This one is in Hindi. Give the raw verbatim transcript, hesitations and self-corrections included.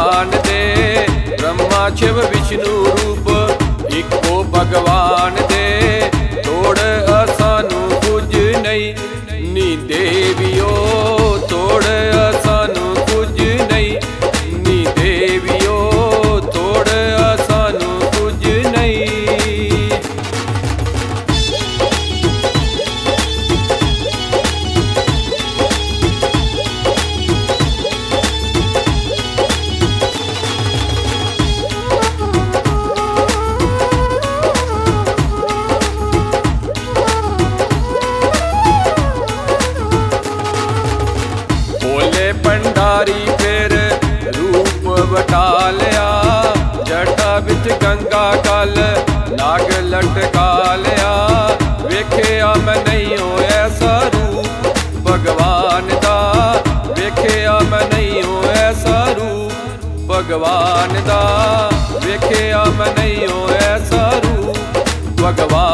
भगवान दे ब्रह्मा शिव विष्णु रूप इको भगवान दे तोड़ असानू कुछ नहीं नी देवियो तोड़ असानू कुछ नहीं नी देवियो तोड़ असानू कुछ नहीं। भंडारी फिर रूप बटा लिया जटा बिच गंगा कल नाग लटका लिया वेखिया मैं नहीं हो ऐसा रूप भगवान दा वेखिया मैं नहीं हो ऐसा रूप भगवान दा वेखिया मैं नहीं हो ऐसा रूप भगवान